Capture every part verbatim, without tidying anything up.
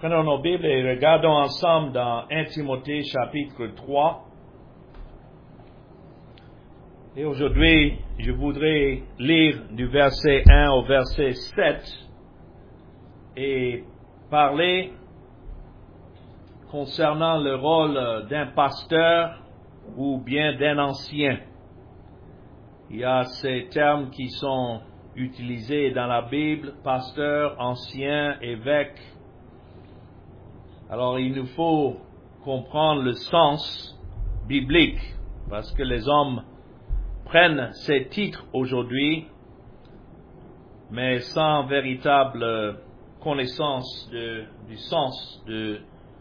Prenons nos Bibles et regardons ensemble dans un Timothée chapitre trois. Et aujourd'hui, je voudrais lire du verset un au verset sept et parler concernant le rôle d'un pasteur ou bien d'un ancien. Il y a ces termes qui sont utilisés dans la Bible, pasteur, ancien, évêque. Alors il nous faut comprendre le sens biblique, parce que les hommes prennent ces titres aujourd'hui, mais sans véritable connaissance de, du sens de,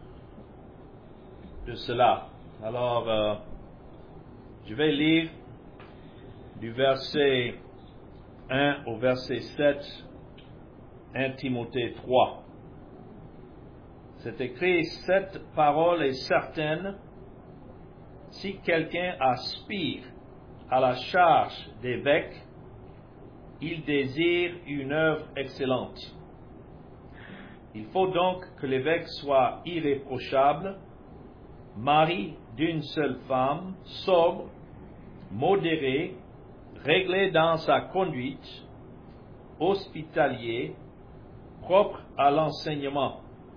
de cela. Alors, euh, je vais lire du verset un au verset sept, un Timothée trois. C'est écrit, cette parole est certaine, si quelqu'un aspire à la charge d'évêque, il désire une œuvre excellente. Il faut donc que l'évêque soit irréprochable, mari d'une seule femme, sobre, modéré, réglé dans sa conduite, hospitalier, propre à l'enseignement.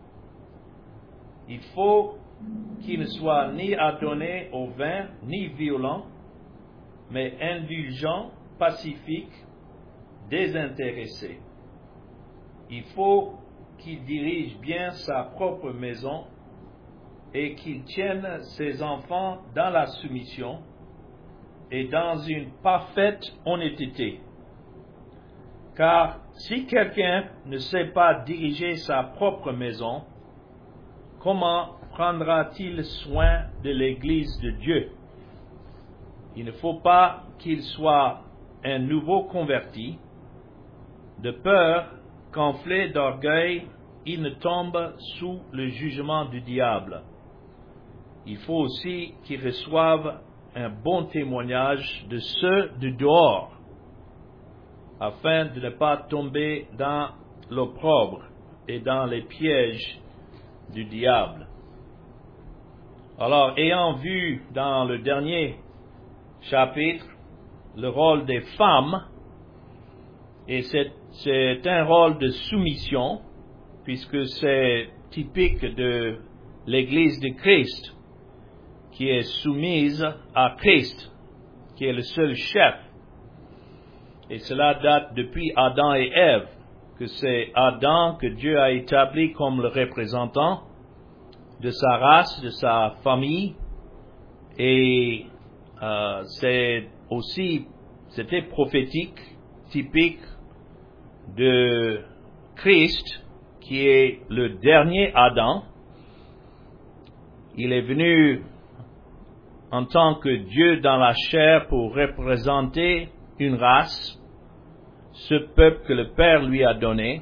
Il faut qu'il ne soit ni adonné au vin, ni violent, mais indulgent, pacifique, désintéressé. Il faut qu'il dirige bien sa propre maison et qu'il tienne ses enfants dans la soumission et dans une parfaite honnêteté. Car si quelqu'un ne sait pas diriger sa propre maison, comment prendra-t-il soin de l'Église de Dieu? Il ne faut pas qu'il soit un nouveau converti, de peur qu'enflé d'orgueil, il ne tombe sous le jugement du diable. Il faut aussi qu'il reçoive un bon témoignage de ceux de dehors, afin de ne pas tomber dans l'opprobre et dans les pièges du diable. Alors, ayant vu dans le dernier chapitre le rôle des femmes, et c'est, c'est un rôle de soumission, puisque c'est typique de l'Église de Christ, qui est soumise à Christ, qui est le seul chef. Et cela date depuis Adam et Ève, que c'est Adam que Dieu a établi comme le représentant de sa race, de sa famille, et euh, c'est aussi, c'était prophétique, typique de Christ, qui est le dernier Adam. Il est venu en tant que Dieu dans la chair pour représenter une race, ce peuple que le Père lui a donné.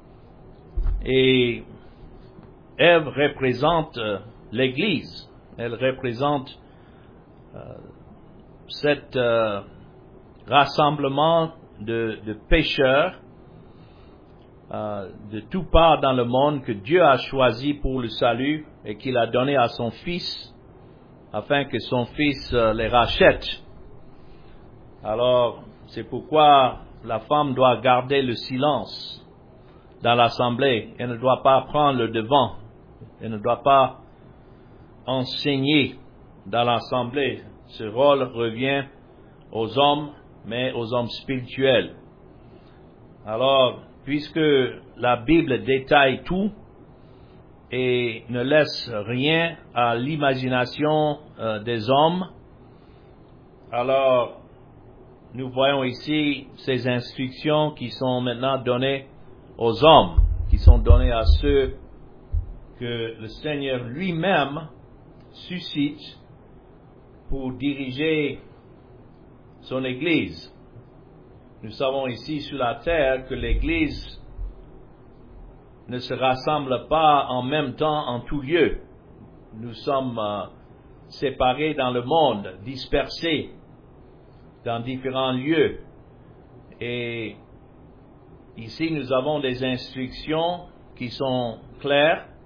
Et Ève représente euh, l'Église. Elle représente euh, cet euh, rassemblement de, de pécheurs euh, de tout part dans le monde que Dieu a choisi pour le salut et qu'il a donné à son Fils afin que son Fils euh, les rachète. Alors, c'est pourquoi la femme doit garder le silence dans l'assemblée. Elle ne doit pas prendre le devant. Elle ne doit pas enseigner dans l'assemblée. Ce rôle revient aux hommes, mais aux hommes spirituels. Alors, puisque la Bible détaille tout et ne laisse rien à l'imagination euh, des hommes, alors nous voyons ici ces instructions qui sont maintenant données aux hommes, qui sont données à ceux que le Seigneur lui-même suscite pour diriger son Église. Nous savons ici sur la terre que l'Église ne se rassemble pas en même temps en tout lieu. Nous sommes euh, séparés dans le monde, dispersés dans différents lieux. Et ici, nous avons des instructions qui sont claires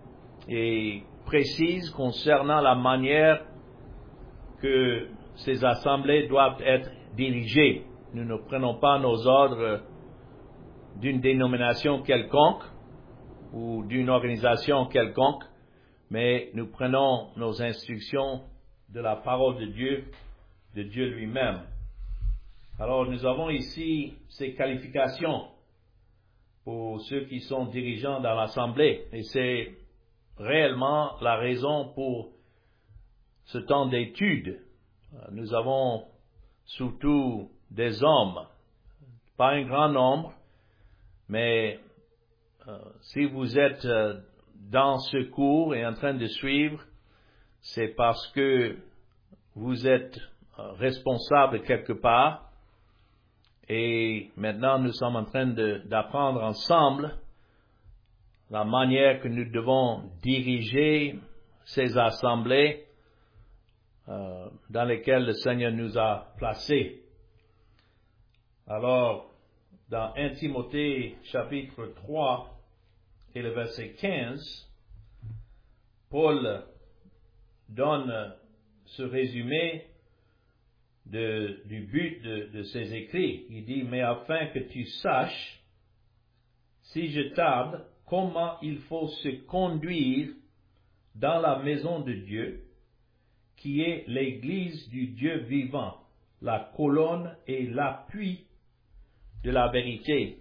et précise concernant la manière que ces assemblées doivent être dirigées. Nous ne prenons pas nos ordres d'une dénomination quelconque ou d'une organisation quelconque, mais nous prenons nos instructions de la parole de Dieu, de Dieu lui-même. Alors nous avons ici ces qualifications pour ceux qui sont dirigeants dans l'assemblée, et c'est réellement la raison pour ce temps d'étude. Nous avons surtout des hommes, pas un grand nombre, mais euh, si vous êtes euh, dans ce cours et en train de suivre, c'est parce que vous êtes euh, responsable quelque part, et maintenant nous sommes en train de, d'apprendre ensemble la manière que nous devons diriger ces assemblées euh, dans lesquelles le Seigneur nous a placés. Alors, dans premier Timothée chapitre trois et le verset quinze, Paul donne ce résumé de, du but de, de ses écrits. Il dit, mais afin que tu saches, si je tarde, comment il faut se conduire dans la maison de Dieu, qui est l'église du Dieu vivant, la colonne et l'appui de la vérité.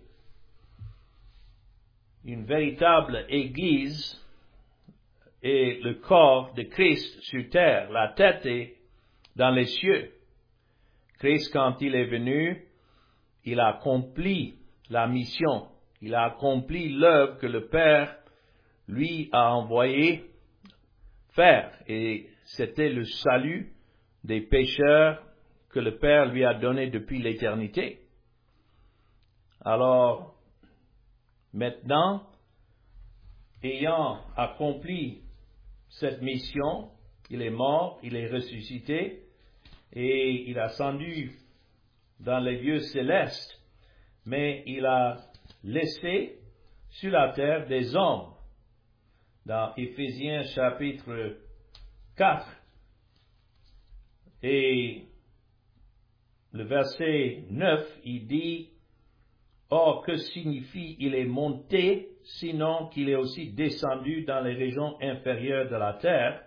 Une véritable église est le corps de Christ sur terre. La tête est dans les cieux. Christ, quand il est venu, il a accompli la mission. Il a accompli l'œuvre que le Père lui a envoyé faire. Et c'était le salut des pécheurs que le Père lui a donné depuis l'éternité. Alors, maintenant, ayant accompli cette mission, il est mort, il est ressuscité, et il a ascendu dans les lieux célestes, mais il a laissé sur la terre des hommes. Dans Éphésiens chapitre quatre, et le verset neuf, il dit, or, que signifie il est monté, sinon qu'il est aussi descendu dans les régions inférieures de la terre?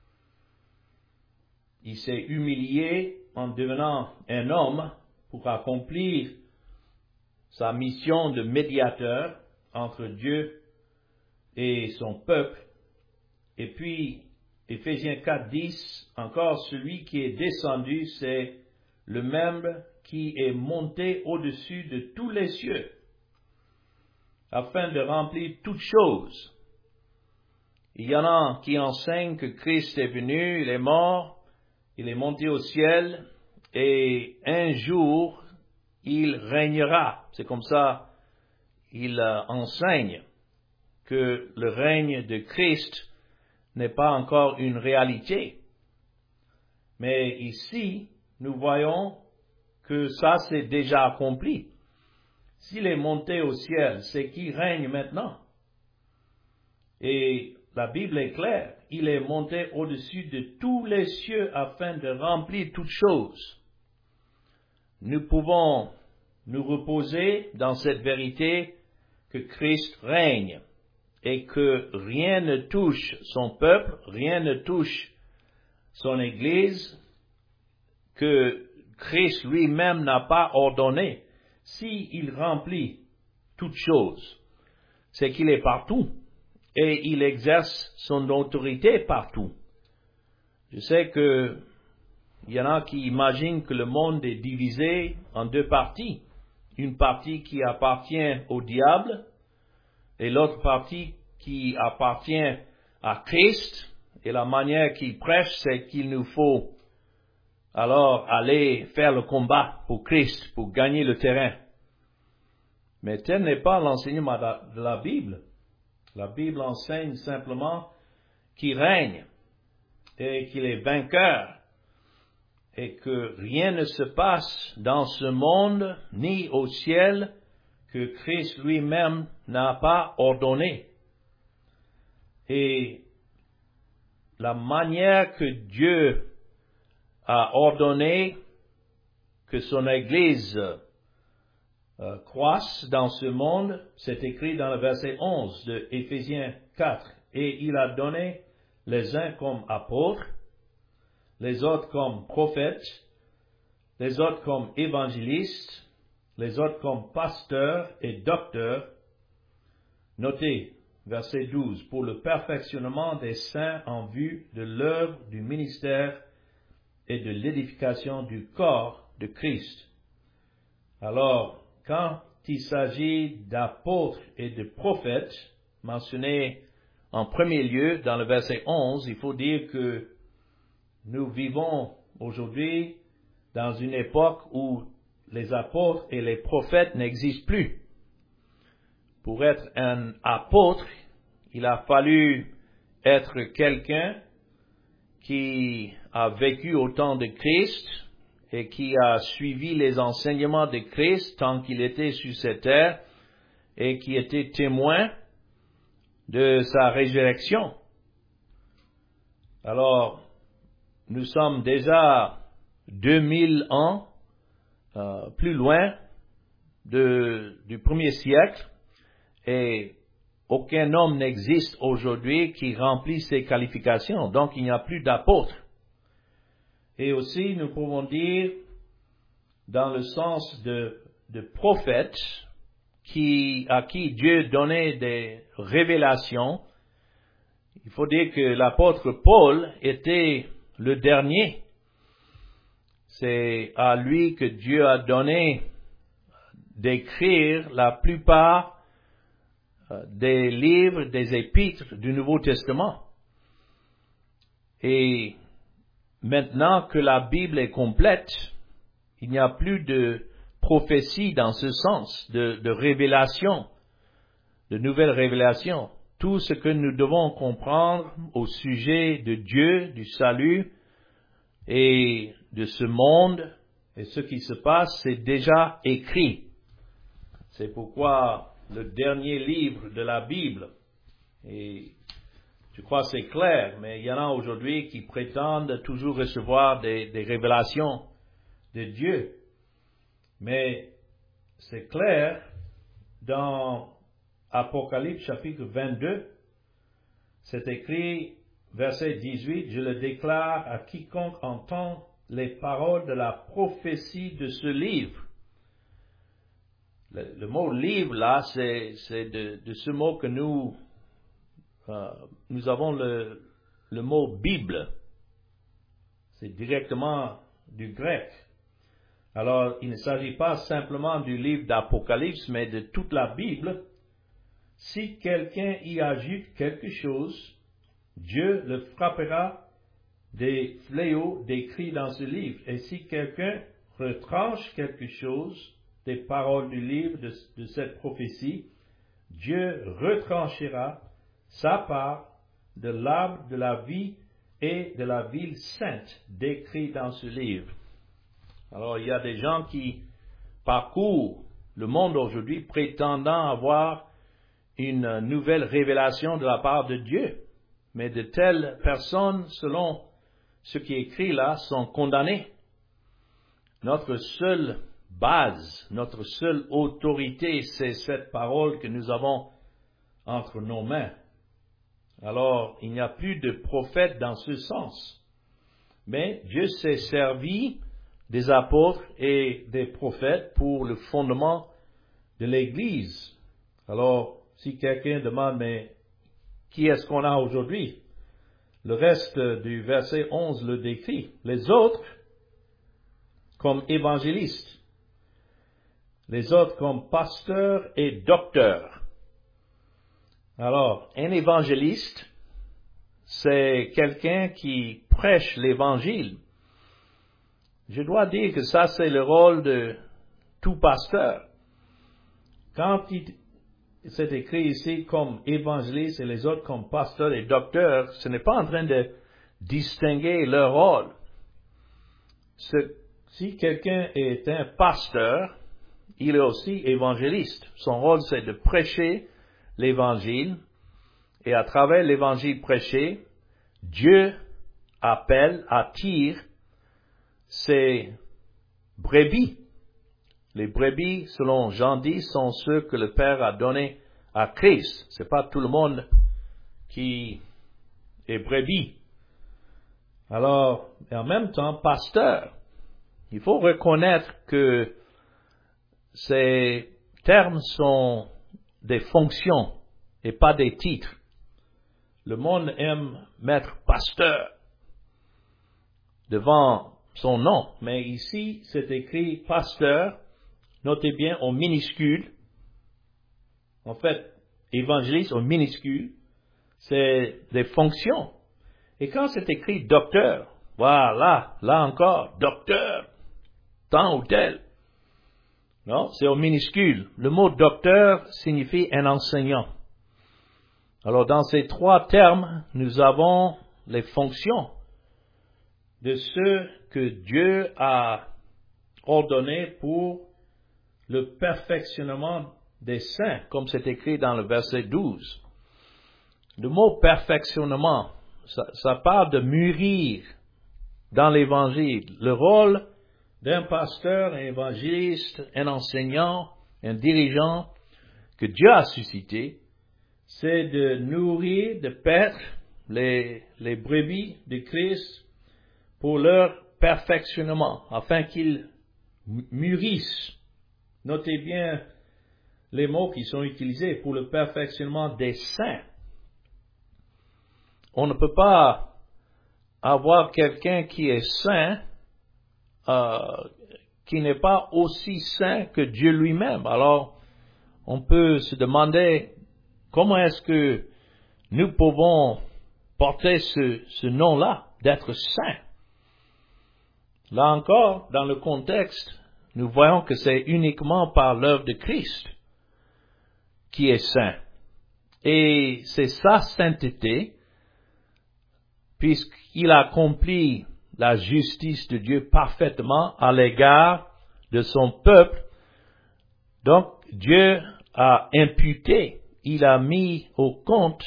Il s'est humilié en devenant un homme pour accomplir sa mission de médiateur entre Dieu et son peuple. Et puis, Éphésiens quatre, dix, encore celui qui est descendu, c'est le même qui est monté au-dessus de tous les cieux, afin de remplir toutes choses. Il y en a qui enseignent que Christ est venu, il est mort, il est monté au ciel, et un jour, il régnera. C'est comme ça, il euh, enseigne que le règne de Christ n'est pas encore une réalité. Mais ici, nous voyons que ça c'est déjà accompli. S'il est monté au ciel, c'est qu'il règne maintenant. Et la Bible est claire, il est monté au-dessus de tous les cieux afin de remplir toutes choses. Nous pouvons nous reposer dans cette vérité que Christ règne et que rien ne touche son peuple, rien ne touche son Église, que Christ lui-même n'a pas ordonné. S'il remplit toutes choses, c'est qu'il est partout et il exerce son autorité partout. Je sais que il y en a qui imaginent que le monde est divisé en deux parties. Une partie qui appartient au diable et l'autre partie qui appartient à Christ. Et la manière qu'il prêche, c'est qu'il nous faut alors aller faire le combat pour Christ, pour gagner le terrain. Mais tel n'est pas l'enseignement de la Bible. La Bible enseigne simplement qu'il règne et qu'il est vainqueur et que rien ne se passe dans ce monde ni au ciel que Christ lui-même n'a pas ordonné. Et la manière que Dieu a ordonné que son Église euh, croisse dans ce monde, c'est écrit dans le verset onze de Éphésiens quatre. Et il a donné les uns comme apôtres, les autres comme prophètes, les autres comme évangélistes, les autres comme pasteurs et docteurs. Notez, verset douze, pour le perfectionnement des saints en vue de l'œuvre du ministère et de l'édification du corps de Christ. Alors, quand il s'agit d'apôtres et de prophètes, mentionnés en premier lieu dans le verset onze, il faut dire que nous vivons aujourd'hui dans une époque où les apôtres et les prophètes n'existent plus. Pour être un apôtre, il a fallu être quelqu'un qui a vécu au temps de Christ et qui a suivi les enseignements de Christ tant qu'il était sur cette terre et qui était témoin de sa résurrection. Alors, nous sommes déjà deux mille ans euh, plus loin de, du premier siècle et aucun homme n'existe aujourd'hui qui remplit ces qualifications. Donc, il n'y a plus d'apôtres. Et aussi, nous pouvons dire, dans le sens de, de prophète, qui, à qui Dieu donnait des révélations, il faut dire que l'apôtre Paul était le dernier. C'est à lui que Dieu a donné d'écrire la plupart des livres, des épîtres du Nouveau Testament. Et maintenant que la Bible est complète, il n'y a plus de prophétie dans ce sens, de, de révélation, de nouvelles révélations. Tout ce que nous devons comprendre au sujet de Dieu, du salut et de ce monde et ce qui se passe, c'est déjà écrit. C'est pourquoi le dernier livre de la Bible, et je crois que c'est clair, mais il y en a aujourd'hui qui prétendent toujours recevoir des, des révélations de Dieu. Mais c'est clair, dans Apocalypse chapitre vingt-deux, c'est écrit, verset dix-huit, « Je le déclare à quiconque entend les paroles de la prophétie de ce livre. » Le, le mot « livre » là, c'est, c'est de, de ce mot que nous, euh, nous avons le, le mot « Bible ». C'est directement du grec. Alors, il ne s'agit pas simplement du livre d'Apocalypse, mais de toute la Bible. Si quelqu'un y ajoute quelque chose, Dieu le frappera des fléaux décrits dans ce livre. Et si quelqu'un retranche quelque chose des paroles du livre de, de cette prophétie, Dieu retranchera sa part de l'arbre de la vie et de la ville sainte décrits dans ce livre. Alors, il y a des gens qui parcourent le monde aujourd'hui prétendant avoir une nouvelle révélation de la part de Dieu. Mais de telles personnes, selon ce qui est écrit là, sont condamnées. Notre seule base, notre seule autorité, c'est cette parole que nous avons entre nos mains. Alors, il n'y a plus de prophètes dans ce sens. Mais Dieu s'est servi des apôtres et des prophètes pour le fondement de l'Église. Alors, si quelqu'un demande, mais qui est-ce qu'on a aujourd'hui? Le reste du verset onze le décrit. Les autres, comme évangélistes. Les autres, comme pasteurs et docteurs. Alors, un évangéliste, c'est quelqu'un qui prêche l'Évangile. Je dois dire que ça, c'est le rôle de tout pasteur. Quand il, c'est écrit ici comme évangéliste et les autres comme pasteurs et docteurs, ce n'est pas en train de distinguer leur rôle. Ce, si quelqu'un est un pasteur, il est aussi évangéliste. Son rôle, c'est de prêcher l'Évangile et à travers l'Évangile prêché, Dieu appelle, attire ses brebis. Les brebis, selon Jean dix, sont ceux que le Père a donnés à Christ. C'est pas tout le monde qui est brebis. Alors, en même temps, pasteur. Il faut reconnaître que ces termes sont des fonctions et pas des titres. Le monde aime mettre pasteur devant son nom, mais ici c'est écrit pasteur, notez bien au minuscule. En fait, évangéliste au minuscule, c'est des fonctions. Et quand c'est écrit docteur, voilà, là encore, docteur, tant ou tel. Non, c'est au minuscule. Le mot docteur signifie un enseignant. Alors, dans ces trois termes, nous avons les fonctions de ceux que Dieu a ordonnés pour le perfectionnement des saints, comme c'est écrit dans le verset douze. Le mot perfectionnement, ça, ça parle de mûrir dans l'Évangile. Le rôle d'un pasteur, un évangéliste, un enseignant, un dirigeant que Dieu a suscité, c'est de nourrir, de paître les, les brebis de Christ pour leur perfectionnement, afin qu'ils mûrissent. Notez bien les mots qui sont utilisés pour le perfectionnement des saints. On ne peut pas avoir quelqu'un qui est saint, euh, qui n'est pas aussi saint que Dieu lui-même. Alors, on peut se demander comment est-ce que nous pouvons porter ce, ce nom-là, d'être saint. Là encore, dans le contexte, nous voyons que c'est uniquement par l'œuvre de Christ qui est saint. Et c'est sa sainteté, puisqu'il accomplit la justice de Dieu parfaitement à l'égard de son peuple. Donc, Dieu a imputé, il a mis au compte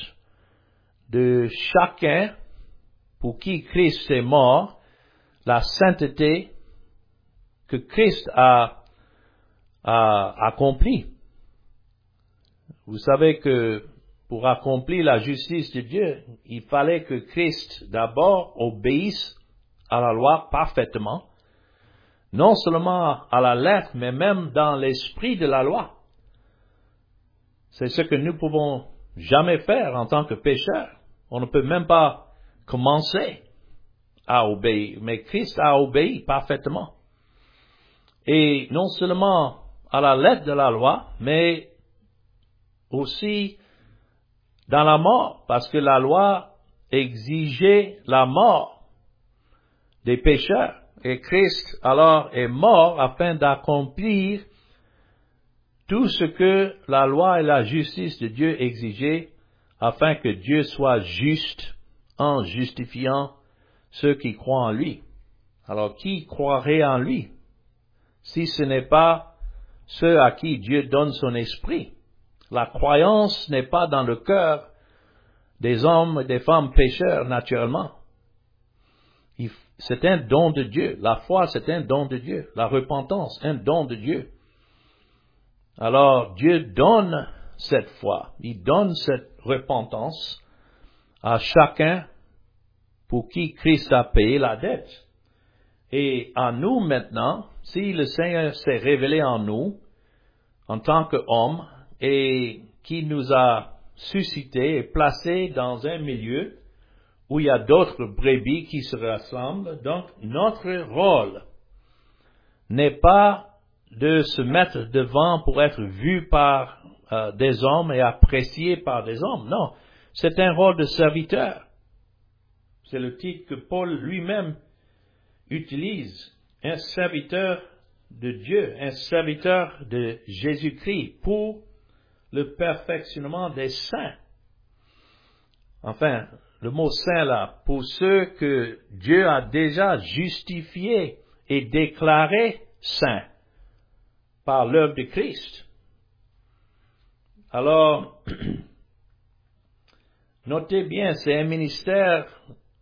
de chacun pour qui Christ est mort, la sainteté que Christ a, a accomplie. Vous savez que pour accomplir la justice de Dieu, il fallait que Christ d'abord obéisse à la loi parfaitement, non seulement à la lettre, mais même dans l'esprit de la loi. C'est ce que nous pouvons jamais faire en tant que pécheurs. On ne peut même pas commencer à obéir, mais Christ a obéi parfaitement. Et non seulement à la lettre de la loi, mais aussi dans la mort, parce que la loi exigeait la mort des pécheurs. Et Christ alors est mort afin d'accomplir tout ce que la loi et la justice de Dieu exigeaient, afin que Dieu soit juste en justifiant ceux qui croient en lui. Alors qui croirait en lui si ce n'est pas ceux à qui Dieu donne son esprit? La croyance n'est pas dans le cœur des hommes et des femmes pécheurs naturellement. C'est un don de Dieu. La foi, c'est un don de Dieu. La repentance, un don de Dieu. Alors, Dieu donne cette foi. Il donne cette repentance à chacun pour qui Christ a payé la dette. Et à nous maintenant, si le Seigneur s'est révélé en nous, en tant qu'homme, et qui nous a suscité et placé dans un milieu où il y a d'autres brebis qui se rassemblent. Donc, notre rôle n'est pas de se mettre devant pour être vu par euh, des hommes et apprécié par des hommes. Non, c'est un rôle de serviteur. C'est le titre que Paul lui-même utilise. Un serviteur de Dieu, un serviteur de Jésus-Christ pour le perfectionnement des saints. Enfin, le mot saint là, pour ceux que Dieu a déjà justifiés et déclarés saints par l'œuvre de Christ. Alors, notez bien, c'est un ministère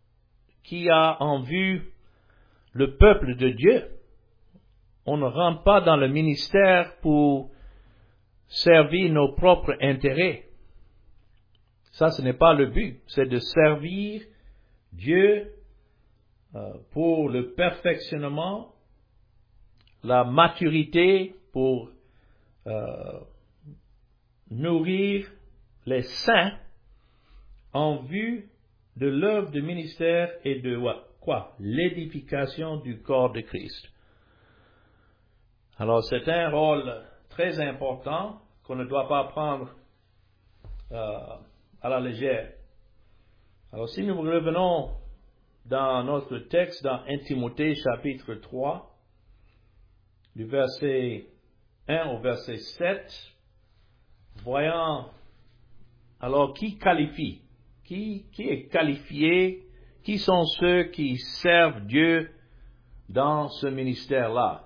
qui a en vue le peuple de Dieu. On ne rentre pas dans le ministère pour servir nos propres intérêts. Ça, ce n'est pas le but. C'est de servir Dieu euh, pour le perfectionnement, la maturité, pour euh, nourrir les saints en vue de l'œuvre de ministère et de quoi? L'édification du corps de Christ. Alors, c'est un rôle très important qu'on ne doit pas prendre euh, à la légère. Alors, si nous revenons dans notre texte, dans un Timothée chapitre trois, du verset un au verset sept, voyons alors qui qualifie, qui, qui est qualifié, qui sont ceux qui servent Dieu dans ce ministère-là.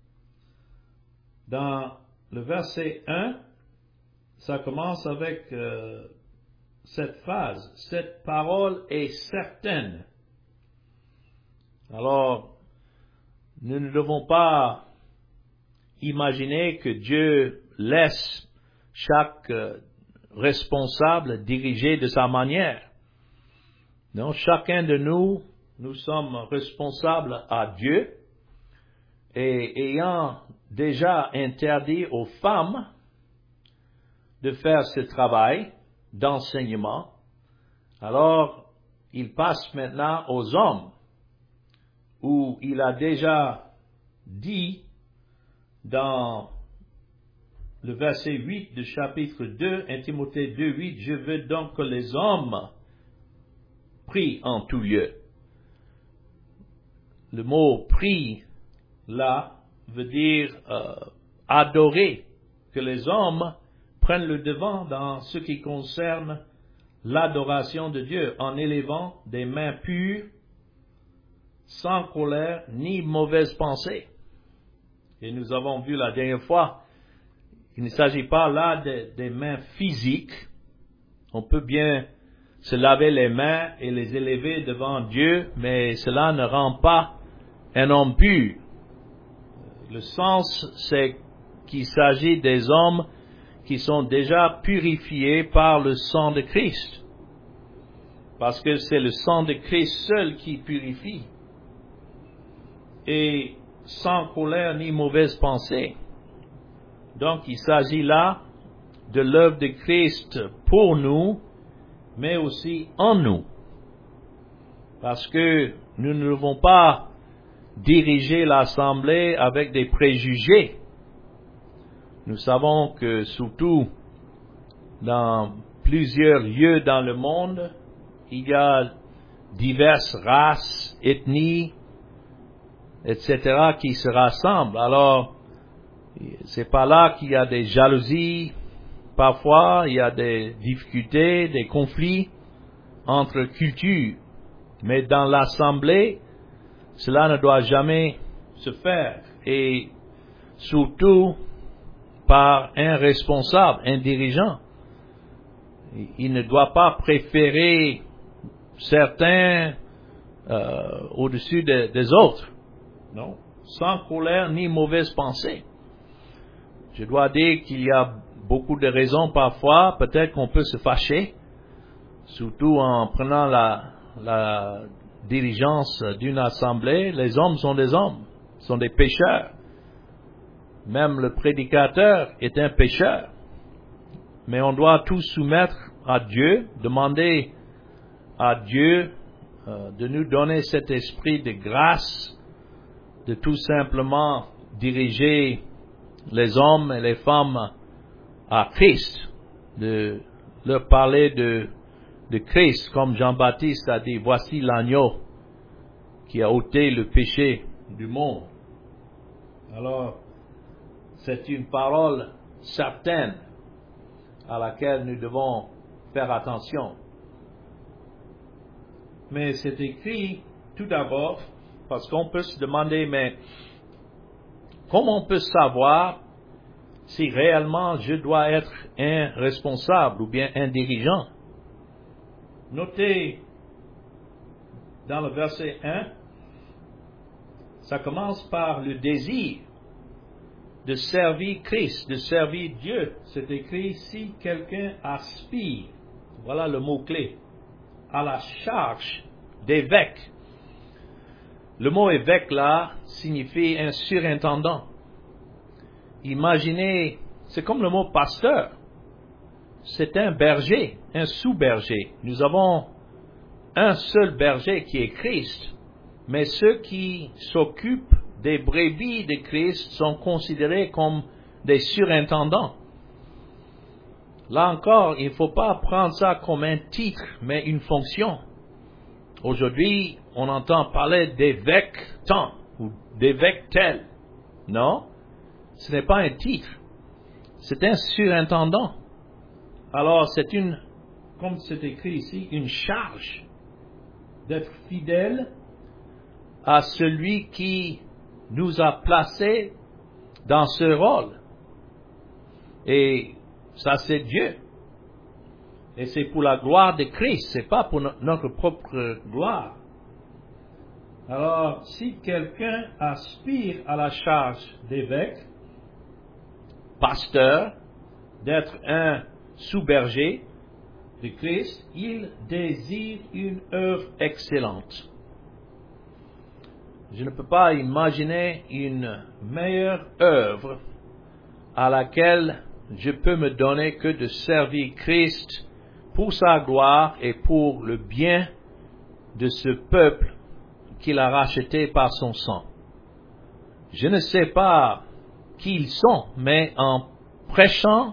Dans le verset un, ça commence avec euh, cette phrase, cette parole est certaine. Alors, nous ne devons pas imaginer que Dieu laisse chaque euh, responsable diriger de sa manière. Non, chacun de nous, nous sommes responsables à Dieu et ayant déjà interdit aux femmes de faire ce travail d'enseignement, alors il passe maintenant aux hommes, où il a déjà dit dans le verset huit du chapitre deux, un Timothée deux, huit, je veux donc que les hommes prient en tout lieu. Le mot prie là veut dire euh, adorer, que les hommes prennent le devant dans ce qui concerne l'adoration de Dieu en élevant des mains pures, sans colère ni mauvaise pensée. Et nous avons vu la dernière fois, il ne s'agit pas là de, des mains physiques. On peut bien se laver les mains et les élever devant Dieu, mais cela ne rend pas un homme pur. Le sens, c'est qu'il s'agit des hommes qui sont déjà purifiés par le sang de Christ. Parce que c'est le sang de Christ seul qui purifie. Et sans colère ni mauvaise pensée. Donc il s'agit là de l'œuvre de Christ pour nous, mais aussi en nous. Parce que nous ne devons pas diriger l'assemblée avec des préjugés. Nous savons que surtout dans plusieurs lieux dans le monde, il y a diverses races, ethnies, et cetera qui se rassemblent. Alors, c'est pas là qu'il y a des jalousies. Parfois, il y a des difficultés, des conflits entre cultures. Mais dans l'assemblée, cela ne doit jamais se faire. Et surtout par un responsable, un dirigeant. Il ne doit pas préférer certains euh, au-dessus de, des autres. Non, sans colère ni mauvaise pensée. Je dois dire qu'il y a beaucoup de raisons parfois, peut-être qu'on peut se fâcher, surtout en prenant la, la dirigeance d'une assemblée. Les hommes sont des hommes, sont des pécheurs. Même le prédicateur est un pécheur. Mais on doit tout soumettre à Dieu, demander à Dieu euh, de nous donner cet esprit de grâce, de tout simplement diriger les hommes et les femmes à Christ, de leur parler de, de Christ, comme Jean-Baptiste a dit, voici l'agneau qui a ôté le péché du monde. Alors, c'est une parole certaine à laquelle nous devons faire attention. Mais c'est écrit tout d'abord, parce qu'on peut se demander, mais comment on peut savoir si réellement je dois être un responsable ou bien un dirigeant? Notez dans le verset un, ça commence par le désir de servir Christ, de servir Dieu. C'est écrit si quelqu'un aspire, voilà le mot-clé, à la charge d'évêque. Le mot évêque là signifie un surintendant. Imaginez, c'est comme le mot pasteur. C'est un berger, un sous-berger. Nous avons un seul berger qui est Christ, mais ceux qui s'occupent des brebis de Christ sont considérés comme des surintendants. Là encore, il ne faut pas prendre ça comme un titre, mais une fonction. Aujourd'hui, on entend parler d'évêque tant ou d'évêque tel. Non, ce n'est pas un titre. C'est un surintendant. Alors, c'est une, comme c'est écrit ici, une charge d'être fidèle à celui qui nous a placés dans ce rôle. Et ça, c'est Dieu. Et c'est pour la gloire de Christ, c'est pas pour no- notre propre gloire. Alors, si quelqu'un aspire à la charge d'évêque, pasteur, d'être un sous-berger de Christ, il désire une œuvre excellente. Je ne peux pas imaginer une meilleure œuvre à laquelle je peux me donner que de servir Christ pour sa gloire et pour le bien de ce peuple qu'il a racheté par son sang. Je ne sais pas qui ils sont, mais en prêchant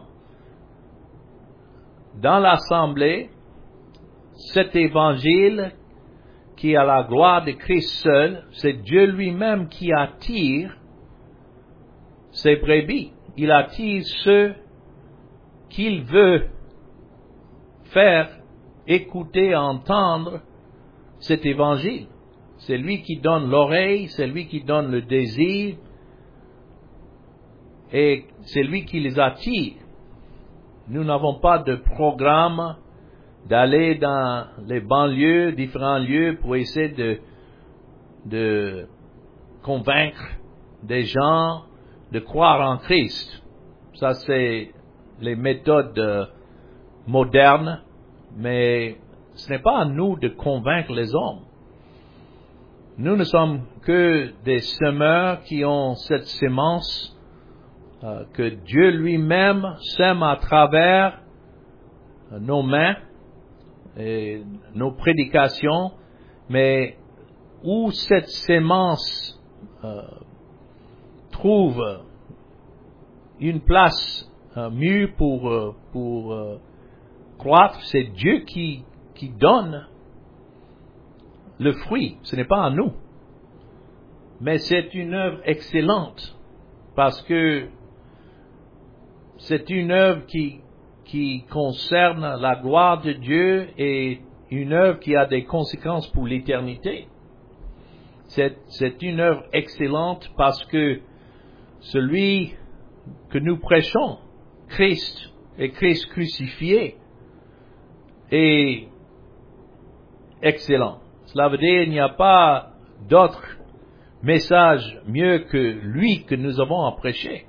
dans l'assemblée cet évangile qui a la gloire de Christ seul, c'est Dieu lui-même qui attire ses brebis. Il attire ceux qu'il veut faire écouter, entendre cet évangile. C'est lui qui donne l'oreille, c'est lui qui donne le désir, et c'est lui qui les attire. Nous n'avons pas de programme d'aller dans les banlieues, différents lieux, pour essayer de, de convaincre des gens de croire en Christ. Ça, c'est les méthodes euh, modernes, mais ce n'est pas à nous de convaincre les hommes. Nous ne sommes que des semeurs qui ont cette sémence euh, que Dieu lui-même sème à travers euh, nos mains et nos prédications, mais où cette sémence euh, trouve une place euh, mûre pour, euh, pour euh, croître, c'est Dieu qui, qui donne le fruit, ce n'est pas à nous. Mais c'est une œuvre excellente, parce que c'est une œuvre qui, qui concerne la gloire de Dieu et une œuvre qui a des conséquences pour l'éternité. C'est, c'est une œuvre excellente parce que celui que nous prêchons, Christ et Christ crucifié, est excellent. Cela veut dire qu'il n'y a pas d'autre message mieux que lui que nous avons à prêcher.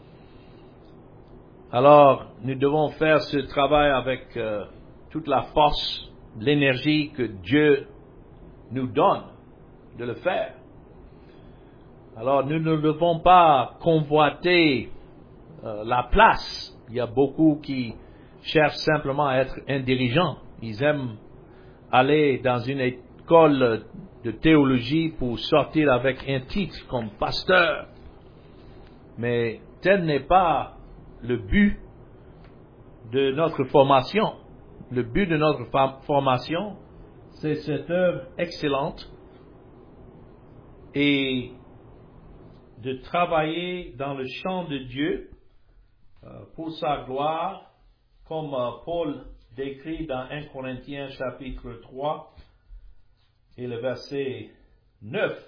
Alors, nous devons faire ce travail avec euh, toute la force, l'énergie que Dieu nous donne de le faire. Alors, nous ne devons pas convoiter euh, la place. Il y a beaucoup qui cherchent simplement à être un dirigeant. Ils aiment aller dans une école de théologie pour sortir avec un titre comme pasteur. Mais tel n'est pas le but de notre formation. Le but de notre formation, c'est cette œuvre excellente et de travailler dans le champ de Dieu euh, pour sa gloire, comme euh, Paul décrit dans un Corinthiens chapitre trois et le verset neuf.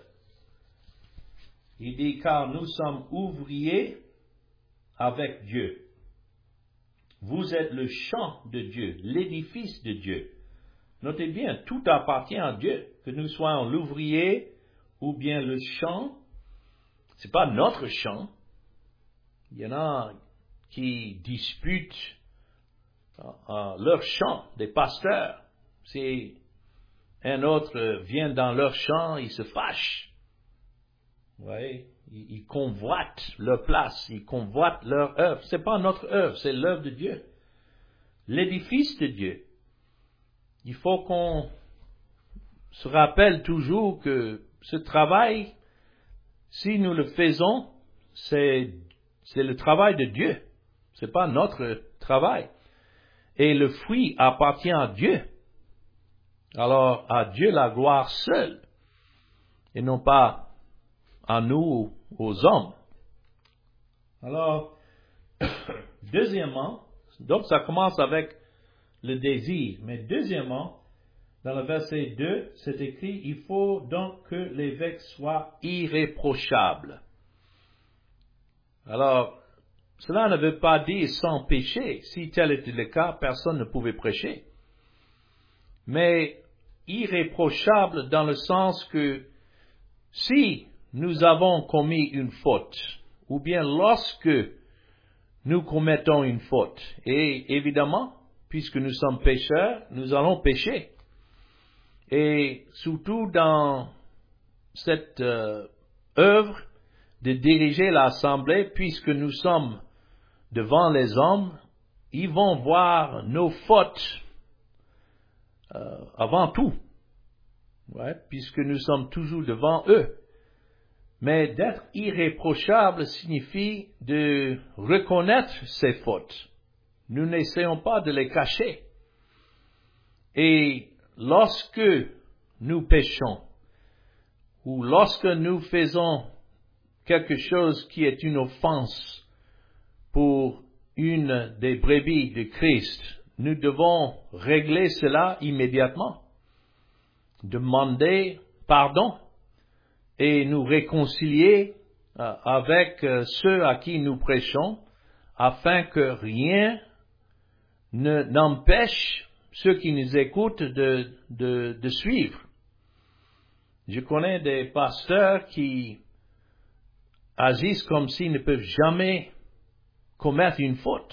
Il dit, car nous sommes ouvriers avec Dieu. Vous êtes le champ de Dieu, l'édifice de Dieu. Notez bien, tout appartient à Dieu. Que nous soyons l'ouvrier ou bien le champ, c'est pas notre champ. Il y en a qui disputent uh, uh, leur champ, des pasteurs. Si un autre vient dans leur champ, ils se fâchent. Vous voyez, ils, ils convoitent leur place, ils convoitent leur œuvre. C'est pas notre œuvre, c'est l'œuvre de Dieu. L'édifice de Dieu. Il faut qu'on se rappelle toujours que ce travail, si nous le faisons, c'est, c'est le travail de Dieu. C'est pas notre travail. Et le fruit appartient à Dieu. Alors, à Dieu la gloire seule. Et non pas à nous, aux hommes. Alors, deuxièmement, donc ça commence avec le désir. Mais deuxièmement, dans le verset deux, c'est écrit, il faut donc que l'évêque soit irréprochable. Alors, cela ne veut pas dire sans péché. Si tel était le cas, personne ne pouvait prêcher. Mais irréprochable dans le sens que si nous avons commis une faute, ou bien lorsque nous commettons une faute, et évidemment, puisque nous sommes pécheurs, nous allons pécher. Et surtout dans cette euh, œuvre de diriger l'assemblée, puisque nous sommes devant les hommes, ils vont voir nos fautes euh, avant tout, ouais, puisque nous sommes toujours devant eux. Mais d'être irréprochable signifie de reconnaître ses fautes. Nous n'essayons pas de les cacher. Et lorsque nous péchons, ou lorsque nous faisons quelque chose qui est une offense pour une des brebis de Christ, nous devons régler cela immédiatement, demander pardon et nous réconcilier euh, avec euh, ceux à qui nous prêchons, afin que rien ne, n'empêche ceux qui nous écoutent de, de, de suivre. Je connais des pasteurs qui agissent comme s'ils ne peuvent jamais commettre une faute.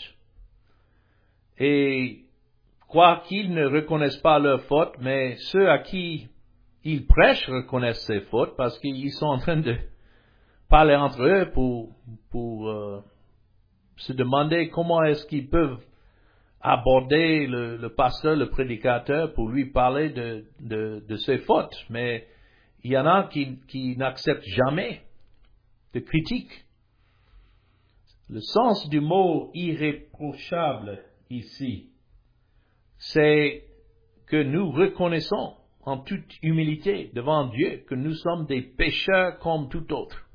Et quoi qu'ils ne reconnaissent pas leur faute, mais ceux à qui ils prêchent reconnaissent ces fautes parce qu'ils sont en train de parler entre eux pour, pour euh, se demander comment est-ce qu'ils peuvent aborder le, le pasteur, le prédicateur pour lui parler de, de, de ses fautes. Mais il y en a qui, qui n'acceptent jamais de critique. Le sens du mot irréprochable ici, c'est que nous reconnaissons en toute humilité devant Dieu que nous sommes des pécheurs comme tout autre.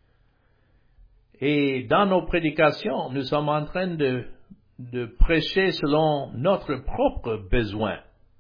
Et dans nos prédications, nous sommes en train de, de prêcher selon notre propre besoin.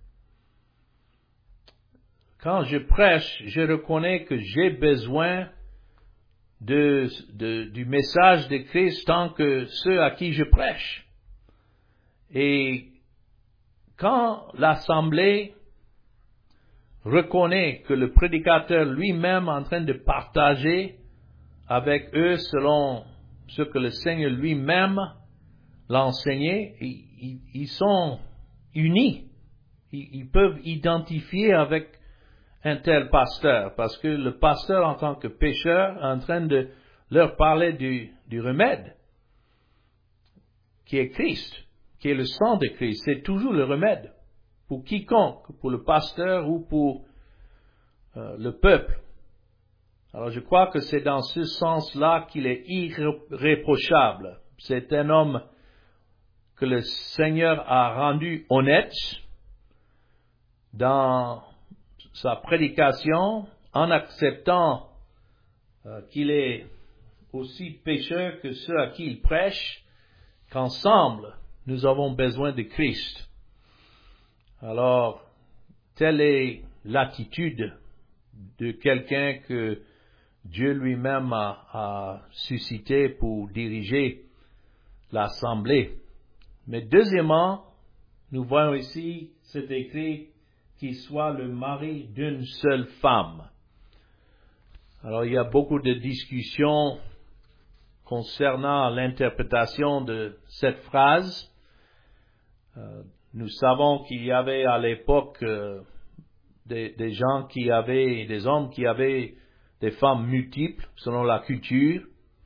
Quand je prêche, je reconnais que j'ai besoin de, de, du message de Christ tant que ceux à qui je prêche. Et quand l'assemblée reconnaît que le prédicateur lui-même est en train de partager avec eux selon ce que le Seigneur lui-même l'a enseigné, ils, ils sont unis. Ils, ils peuvent identifier avec un tel pasteur, parce que le pasteur en tant que pécheur est en train de leur parler du, du remède, qui est Christ, qui est le sang de Christ. C'est toujours le remède pour quiconque, pour le pasteur ou pour euh, le peuple. Alors je crois que c'est dans ce sens-là qu'il est irréprochable. C'est un homme que le Seigneur a rendu honnête dans sa prédication, en acceptant euh, qu'il est aussi pécheur que ceux à qui il prêche, qu'ensemble nous avons besoin de Christ. Alors, telle est l'attitude de quelqu'un que Dieu lui-même a, a suscité pour diriger l'assemblée. Mais deuxièmement, nous voyons ici, c'est écrit, qui soit le mari d'une seule femme. Alors, il y a beaucoup de discussions concernant l'interprétation de cette phrase. Euh, nous savons qu'il y avait à l'époque euh, des, des gens qui avaient, des hommes qui avaient des femmes multiples selon la culture.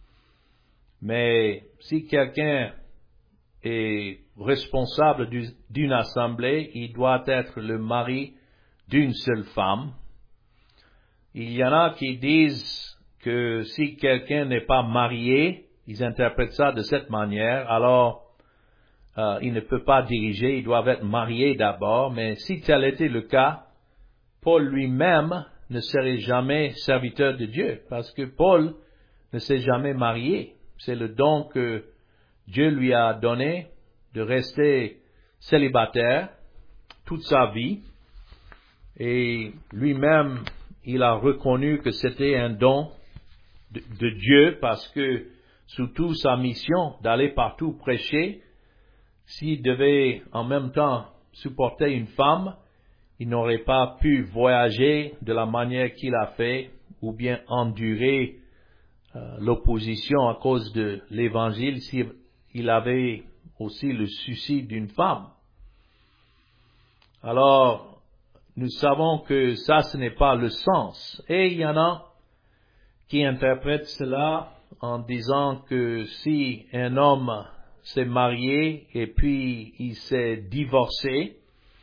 Mais si quelqu'un est responsable du, d'une assemblée, il doit être le mari d'une seule femme. Il y en a qui disent que si quelqu'un n'est pas marié, ils interprètent ça de cette manière, alors euh, il ne peut pas diriger, ils doivent être mariés d'abord. Mais si tel était le cas, Paul lui-même ne serait jamais serviteur de Dieu, parce que Paul ne s'est jamais marié. C'est le don que Dieu lui a donné de rester célibataire toute sa vie. Et lui-même, il a reconnu que c'était un don de, de Dieu, parce que surtout sa mission d'aller partout prêcher, s'il devait en même temps supporter une femme, il n'aurait pas pu voyager de la manière qu'il a fait, ou bien endurer euh, l'opposition à cause de l'évangile s'il avait aussi le souci d'une femme. Alors, nous savons que ça, ce n'est pas le sens. Et il y en a qui interprètent cela en disant que si un homme s'est marié et puis il s'est divorcé,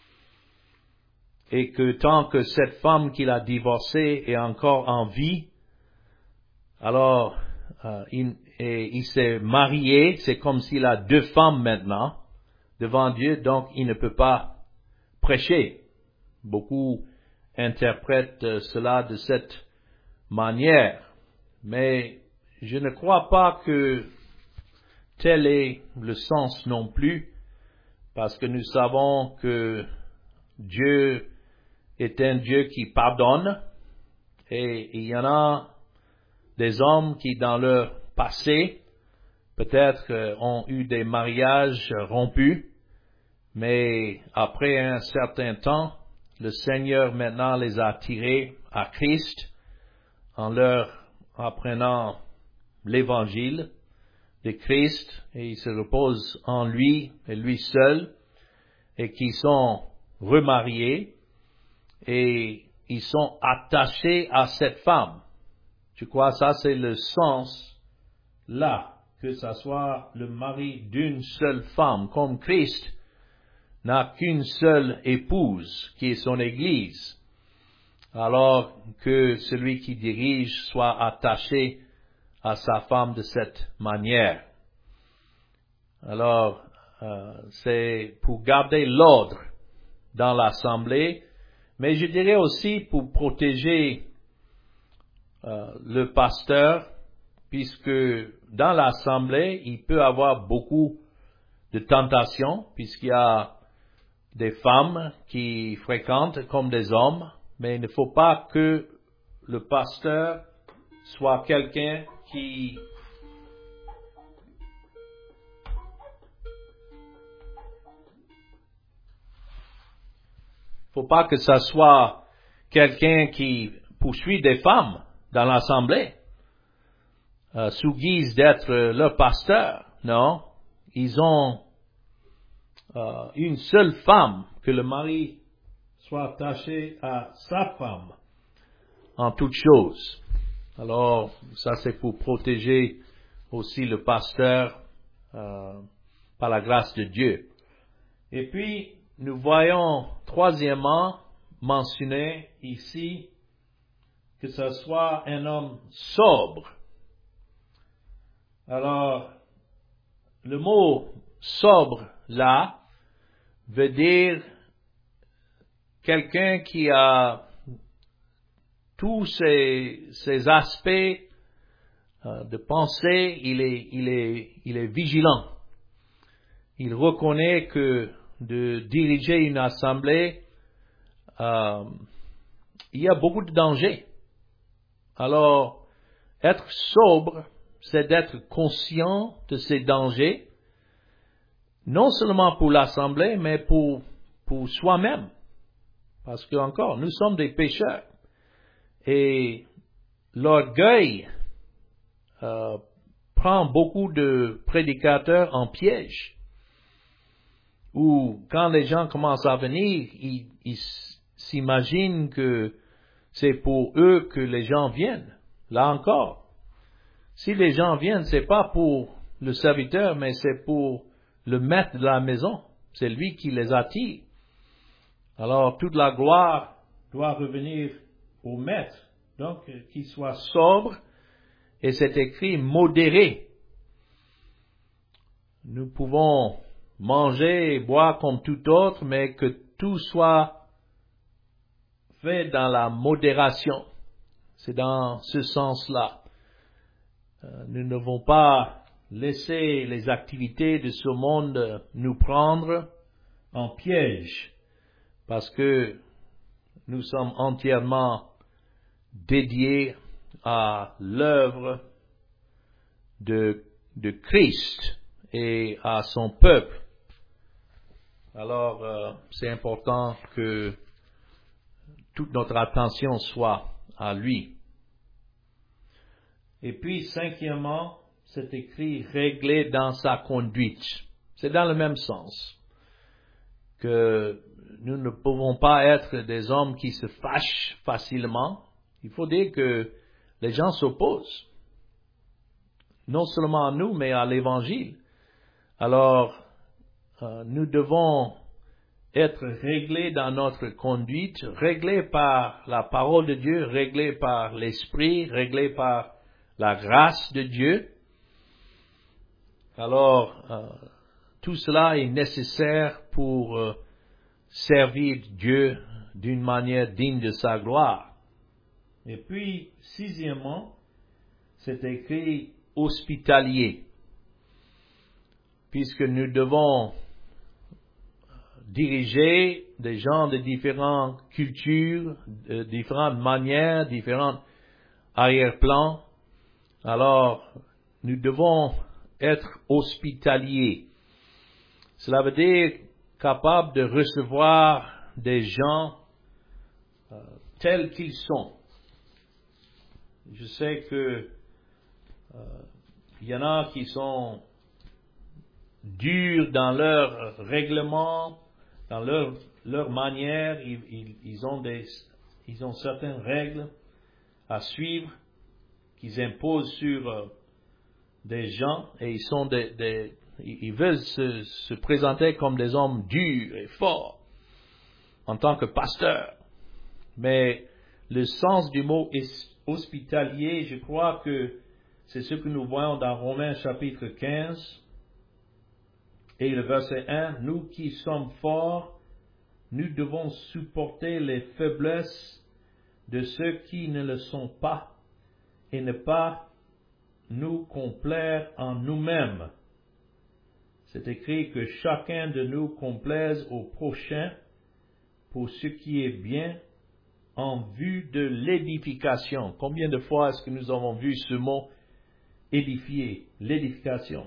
et que tant que cette femme qu'il a divorcée est encore en vie, alors euh, il, et il s'est marié, c'est comme s'il a deux femmes maintenant devant Dieu, donc il ne peut pas prêcher. Beaucoup interprètent cela de cette manière, mais je ne crois pas que tel est le sens non plus, parce que nous savons que Dieu est un Dieu qui pardonne, et il y en a des hommes qui dans leur passé peut-être euh, ont eu des mariages rompus, mais après un certain temps, le Seigneur maintenant les a tirés à Christ en leur apprenant l'évangile de Christ, et ils se reposent en lui et lui seul, et qui sont remariés, et ils sont attachés à cette femme. Je crois que ça c'est le sens là, que ça soit le mari d'une seule femme, comme Christ n'a qu'une seule épouse, qui est son Église, alors que celui qui dirige soit attaché à sa femme de cette manière. Alors, euh, c'est pour garder l'ordre dans l'assemblée, mais je dirais aussi pour protéger euh, le pasteur, puisque dans l'assemblée, il peut avoir beaucoup de tentations, puisqu'il y a des femmes qui fréquentent comme des hommes, mais il ne faut pas que le pasteur soit quelqu'un qui faut pas que ça soit quelqu'un qui poursuit des femmes dans l'assemblée, euh, sous guise d'être leur pasteur. Non, ils ont euh, une seule femme, que le mari soit attaché à sa femme en toutes choses. Alors, ça c'est pour protéger aussi le pasteur euh, par la grâce de Dieu. Et puis, nous voyons troisièmement mentionné ici que ce soit un homme sobre. Alors, le mot sobre là veut dire quelqu'un qui a tous ces, ces aspects euh, de pensée, il est, il est, il est vigilant. Il reconnaît que de diriger une assemblée, euh, il y a beaucoup de dangers. Alors, être sobre, c'est d'être conscient de ces dangers, non seulement pour l'assemblée, mais pour, pour soi-même. Parce que encore, nous sommes des pécheurs. Et l'orgueil euh, prend beaucoup de prédicateurs en piège. Ou quand les gens commencent à venir, ils, ils s'imaginent que c'est pour eux que les gens viennent. Là encore, si les gens viennent, c'est pas pour le serviteur, mais c'est pour le maître de la maison. C'est lui qui les attire. Alors, toute la gloire doit revenir au maître. Donc, qu'il soit sobre, et c'est écrit modéré. Nous pouvons manger et boire comme tout autre, mais que tout soit fait dans la modération. C'est dans ce sens-là. Euh, nous ne devons pas laisser les activités de ce monde nous prendre en piège, parce que nous sommes entièrement dédiés à l'œuvre de, de Christ et à son peuple. Alors, euh, c'est important que toute notre attention soit à lui. Et puis, cinquièmement, c'est écrit « régler dans sa conduite ». C'est dans le même sens que nous ne pouvons pas être des hommes qui se fâchent facilement. Il faut dire que les gens s'opposent, non seulement à nous, mais à l'Évangile. Alors, euh, nous devons être réglés dans notre conduite, réglés par la parole de Dieu, réglés par l'Esprit, réglés par la grâce de Dieu. Alors, euh, tout cela est nécessaire pour euh, servir Dieu d'une manière digne de sa gloire. Et puis, sixièmement, c'est écrit hospitalier, puisque nous devons diriger des gens de différentes cultures, de différentes manières, différents arrière-plans. Alors, nous devons être hospitaliers. Cela veut dire capable de recevoir des gens euh, tels qu'ils sont. Je sais que euh, il y en a qui sont durs dans leur règlement, dans leur leur manière. Ils, ils, ils ont des ils ont certaines règles à suivre qu'ils imposent sur euh, des gens, et ils sont des, des ils veulent se, se présenter comme des hommes durs et forts en tant que pasteurs. Mais le sens du mot hospitalier, je crois que c'est ce que nous voyons dans Romains chapitre quinze et le verset un. Nous qui sommes forts, nous devons supporter les faiblesses de ceux qui ne le sont pas et ne pas nous complaire en nous-mêmes. C'est écrit que chacun de nous complaise au prochain pour ce qui est bien en vue de l'édification. Combien de fois est-ce que nous avons vu ce mot édifier, l'édification?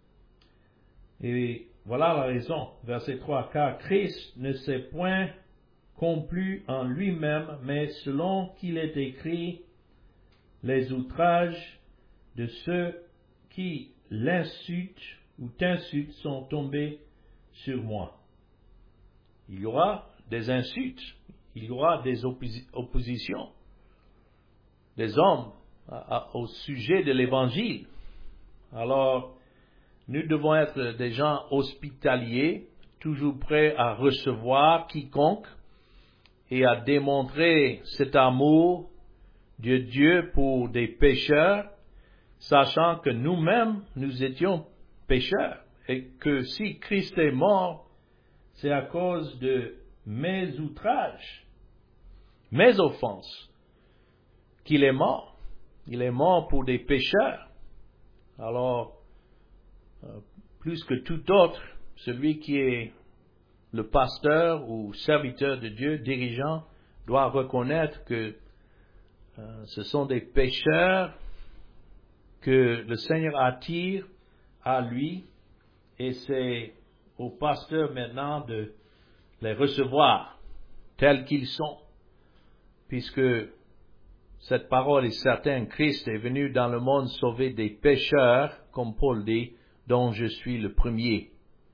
Et voilà la raison, verset trois, car Christ ne s'est point complu en lui-même, mais selon qu'il est écrit, les outrages de ceux qui l'insultent ou t'insultent sont tombés sur moi. Il y aura des insultes, il y aura des opposi- oppositions des hommes à, à, au sujet de l'Évangile. Alors, nous devons être des gens hospitaliers, toujours prêts à recevoir quiconque et à démontrer cet amour de Dieu pour des pécheurs, sachant que nous-mêmes, nous étions pécheurs, et que si Christ est mort, c'est à cause de mes outrages, mes offenses, qu'il est mort. Il est mort pour des pécheurs. Alors, euh, plus que tout autre, celui qui est le pasteur ou serviteur de Dieu, dirigeant, doit reconnaître que euh, ce sont des pécheurs que le Seigneur attire à lui, et c'est au pasteur maintenant de les recevoir tels qu'ils sont, puisque cette parole est certaine, Christ est venu dans le monde sauver des pécheurs, comme Paul dit, dont je suis le premier.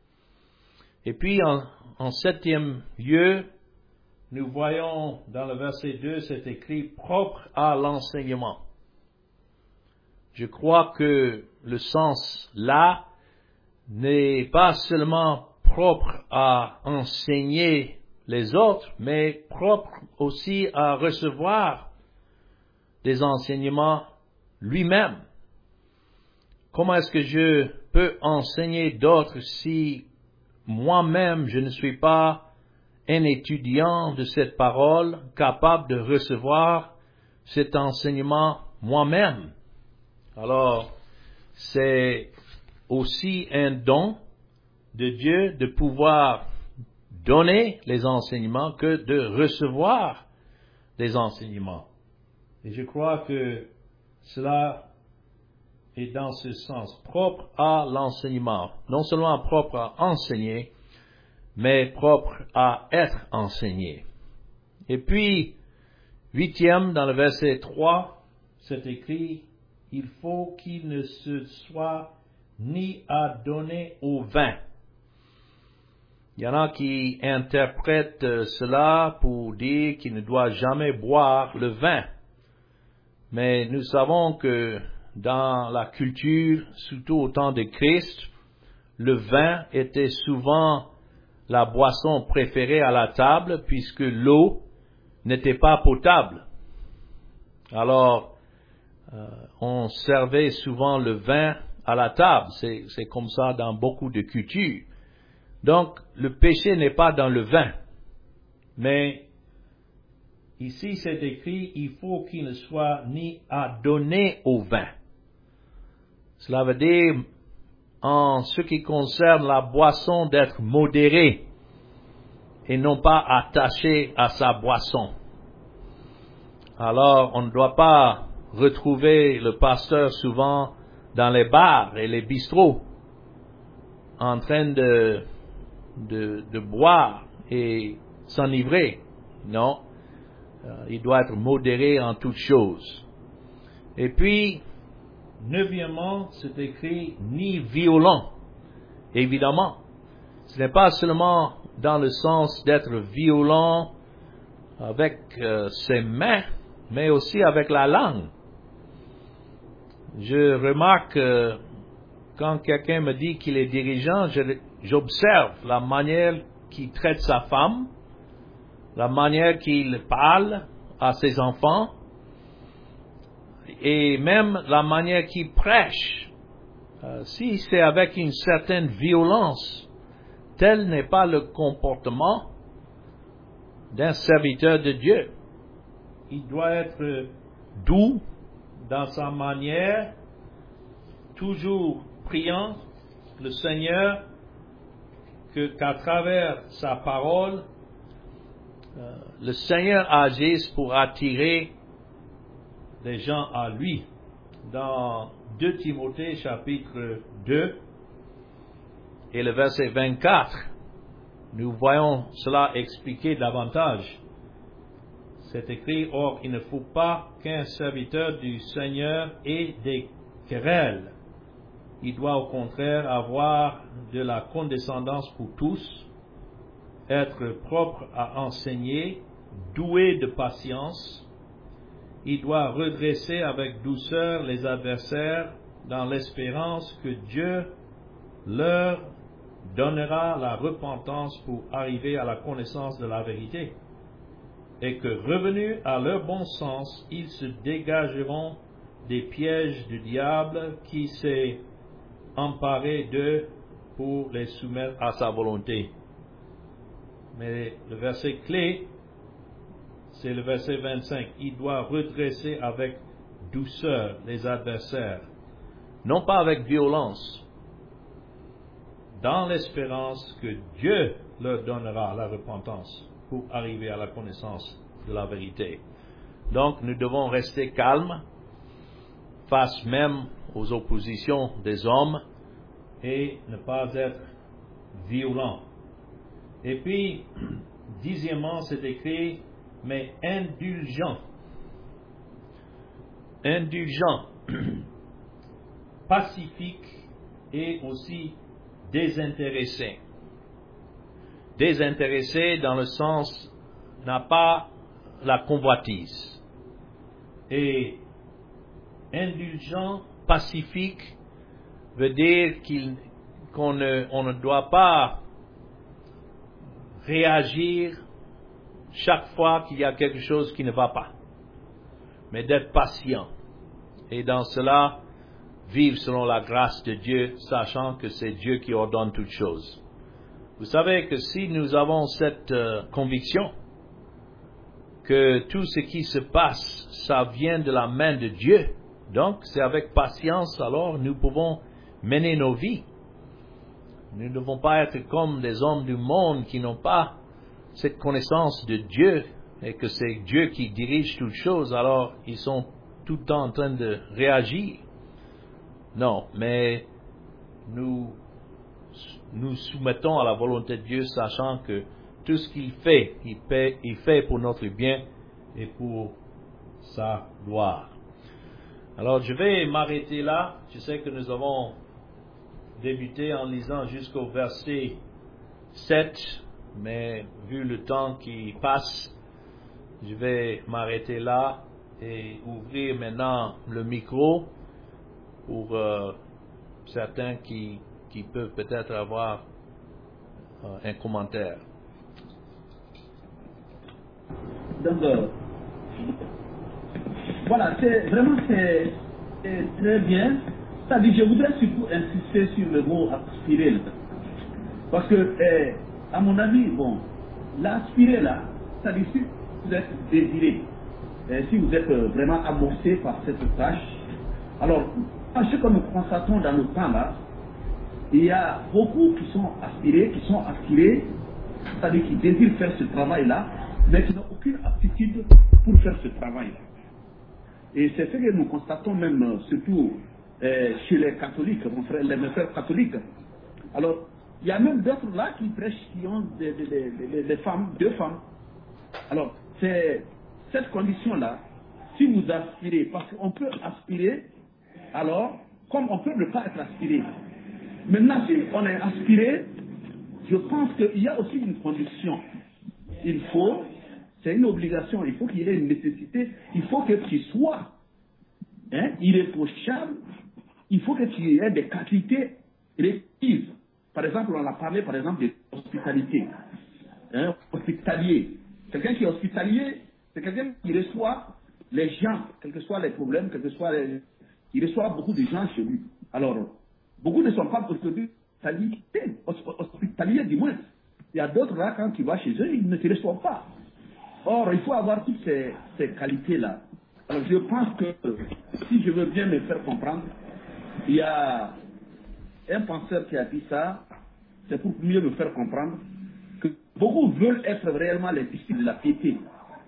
Et puis, en, en septième lieu, nous voyons dans le verset deux, c'est écrit « propre à l'enseignement ». Je crois que le sens là n'est pas seulement propre à enseigner les autres, mais propre aussi à recevoir des enseignements lui-même. Comment est-ce que je peux enseigner d'autres si moi-même je ne suis pas un étudiant de cette parole capable de recevoir cet enseignement moi-même? Alors, c'est aussi un don de Dieu de pouvoir donner les enseignements que de recevoir des enseignements. Et je crois que cela est dans ce sens, propre à l'enseignement. Non seulement propre à enseigner, mais propre à être enseigné. Et puis, huitième, dans le verset trois, c'est écrit, « Il faut qu'il ne se soit ni à donner au vin. » Il y en a qui interprètent cela pour dire qu'il ne doit jamais boire le vin. Mais nous savons que dans la culture, surtout au temps de Christ, le vin était souvent la boisson préférée à la table puisque l'eau n'était pas potable. Alors, euh, on servait souvent le vin à la table. C'est, c'est comme ça dans beaucoup de cultures. Donc, le péché n'est pas dans le vin. Mais ici, c'est écrit, il faut qu'il ne soit ni à donner au vin. Cela veut dire, en ce qui concerne la boisson, d'être modéré et non pas attaché à sa boisson. Alors, on ne doit pas retrouver le pasteur souvent dans les bars et les bistrots en train de, de, de boire et s'enivrer. Non, euh, il doit être modéré en toutes choses. Et puis, neuvièmement, c'est écrit « ni violent ». Évidemment, ce n'est pas seulement dans le sens d'être violent avec euh, ses mains, mais aussi avec la langue. Je remarque euh, quand quelqu'un me dit qu'il est dirigeant, je, j'observe la manière qu'il traite sa femme, la manière qu'il parle à ses enfants, et même la manière qu'il prêche. Euh, si c'est avec une certaine violence, tel n'est pas le comportement d'un serviteur de Dieu. Il doit être doux dans sa manière, toujours priant le Seigneur que, qu'à travers sa parole, euh, le Seigneur agisse pour attirer les gens à lui. Dans deux Timothée chapitre deux et le verset vingt-quatre, nous voyons cela expliqué davantage. C'est écrit, « Or, il ne faut pas qu'un serviteur du Seigneur ait des querelles. Il doit au contraire avoir de la condescendance pour tous, être propre à enseigner, doué de patience. Il doit redresser avec douceur les adversaires dans l'espérance que Dieu leur donnera la repentance pour arriver à la connaissance de la vérité, et que revenus à leur bon sens, ils se dégageront des pièges du diable qui s'est emparé d'eux pour les soumettre à sa volonté. » Mais le verset clé, c'est le verset vingt-cinq. Il doit redresser avec douceur les adversaires, non pas avec violence, dans l'espérance que Dieu leur donnera la repentance pour arriver à la connaissance de la vérité. Donc, nous devons rester calmes face même aux oppositions des hommes et ne pas être violents. Et puis, dixièmement, c'est écrit, mais indulgent. Indulgent, pacifique et aussi désintéressé. Désintéressé dans le sens n'a pas la convoitise. Et indulgent, pacifique veut dire qu'il, qu'on ne, on ne doit pas réagir chaque fois qu'il y a quelque chose qui ne va pas, mais d'être patient. Et dans cela, vivre selon la grâce de Dieu, sachant que c'est Dieu qui ordonne toutes choses. Vous savez que si nous avons cette euh, conviction que tout ce qui se passe, ça vient de la main de Dieu, donc c'est avec patience alors nous pouvons mener nos vies. Nous ne devons pas être comme des hommes du monde qui n'ont pas cette connaissance de Dieu et que c'est Dieu qui dirige toutes choses, alors ils sont tout le temps en train de réagir. Non, mais nous nous soumettons à la volonté de Dieu, sachant que tout ce qu'il fait, il fait, il fait pour notre bien et pour sa gloire. Alors je vais m'arrêter là. Je sais que nous avons débuté en lisant jusqu'au verset sept, mais vu le temps qui passe, je vais m'arrêter là et ouvrir maintenant le micro pour euh, certains qui, qui peuvent peut-être avoir euh, un commentaire. Donc, euh, voilà, c'est vraiment c'est, c'est très bien. C'est-à-dire, je voudrais surtout insister sur le mot aspirer. Là. Parce que, euh, à mon avis, bon, l'aspirer là, c'est-à-dire si vous êtes désiré, euh, si vous êtes euh, vraiment amorcé par cette tâche, alors, ce que nous constatons dans nos temps là, il y a beaucoup qui sont aspirés, qui sont aspirés, c'est-à-dire qui désirent faire ce travail-là, mais qui n'ont aucune aptitude pour faire ce travail-là. Et c'est ce que nous constatons même, euh, surtout euh, chez les catholiques, mon frère, les mes frères catholiques. Alors, il y a même d'autres là qui prêchent, qui ont des, des, des, des, des femmes, deux femmes. Alors, c'est cette condition-là, si vous aspirez, parce qu'on peut aspirer, alors, comme on peut ne pas être aspiré. Maintenant, si on est aspiré, je pense qu'il y a aussi une condition. Il faut, c'est une obligation, il faut qu'il y ait une nécessité, il faut que tu sois hein, irréprochable, il faut que tu aies des qualités requises. Par exemple, on a parlé par exemple de l'hospitalité. Hein, hospitalier. Quelqu'un qui est hospitalier, c'est quelqu'un qui reçoit les gens, quels que soient les problèmes, quels que soient les... Il reçoit beaucoup de gens chez lui. Alors, beaucoup ne sont pas hospitaliers, hospitaliers du moins. Il y a d'autres là, quand tu vas chez eux, ils ne te reçoivent pas. Or, il faut avoir toutes ces, ces qualités-là. Alors, je pense que, si je veux bien me faire comprendre, il y a un penseur qui a dit ça, c'est pour mieux me faire comprendre, que beaucoup veulent être réellement les disciples de la piété.